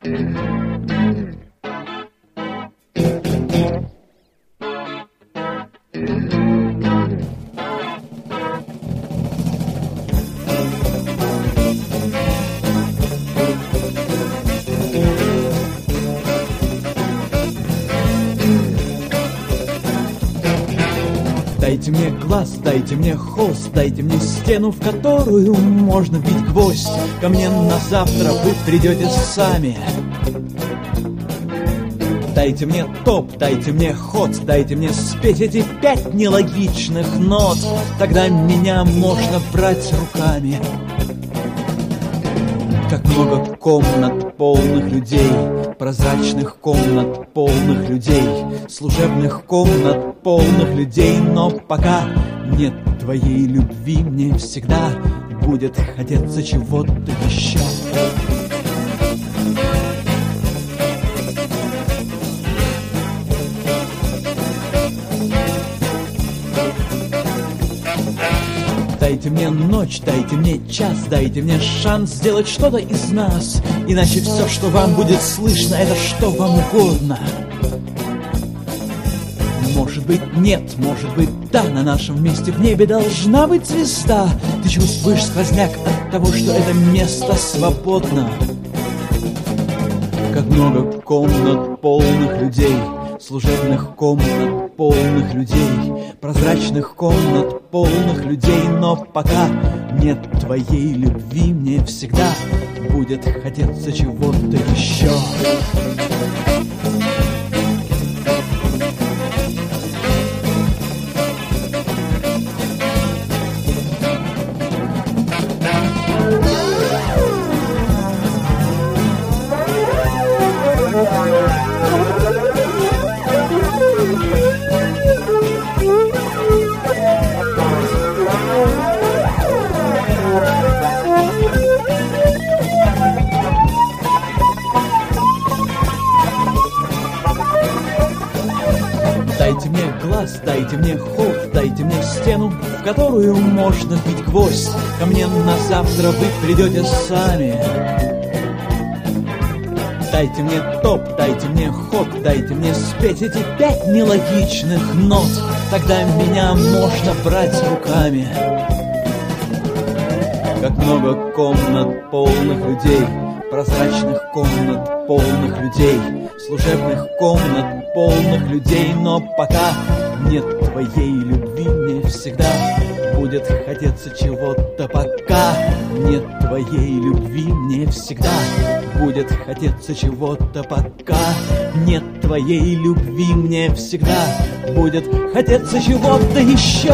Дайте мне глаз, дайте мне холст, дайте мне стену, в которую можно вбить гвоздь. Ко мне на завтра вы придете сами. Дайте мне топ, дайте мне ход, дайте мне спеть эти 5 нелогичных нот. Тогда меня можно брать руками. Как много комнат полных людей, прозрачных комнат полных людей, служебных комнат полных людей. Но пока нет твоей любви, мне всегда будет хотеться чего-то еще. Дайте мне ночь, дайте мне час, дайте мне шанс сделать что-то из нас. Иначе все, что вам будет слышно, это что вам угодно. Может быть нет, может быть да, на нашем месте в небе должна быть звезда. Ты чувствуешь сквозняк от того, что это место свободно. Как много комнат полных людей, служебных комнат полных людей, прозрачных комнат полных людей. Но пока нет твоей любви, мне всегда будет хотеться чего-то еще. Дайте мне глаз, дайте мне холст, дайте мне стену, в которую можно вбить гвоздь. Ко мне на завтра вы придете сами. Дайте мне топ, дайте мне ход, дайте мне спеть эти 5 нелогичных нот. Тогда меня можно брать руками. Как много комнат полных людей, прозрачных комнат полных людей, служебных комнат полных людей. Но пока нет твоей любви, мне всегда будет хотеться чего-то. Пока нет твоей любви, мне всегда будет хотеться чего-то. Пока нет твоей любви, мне всегда будет хотеться чего-то еще.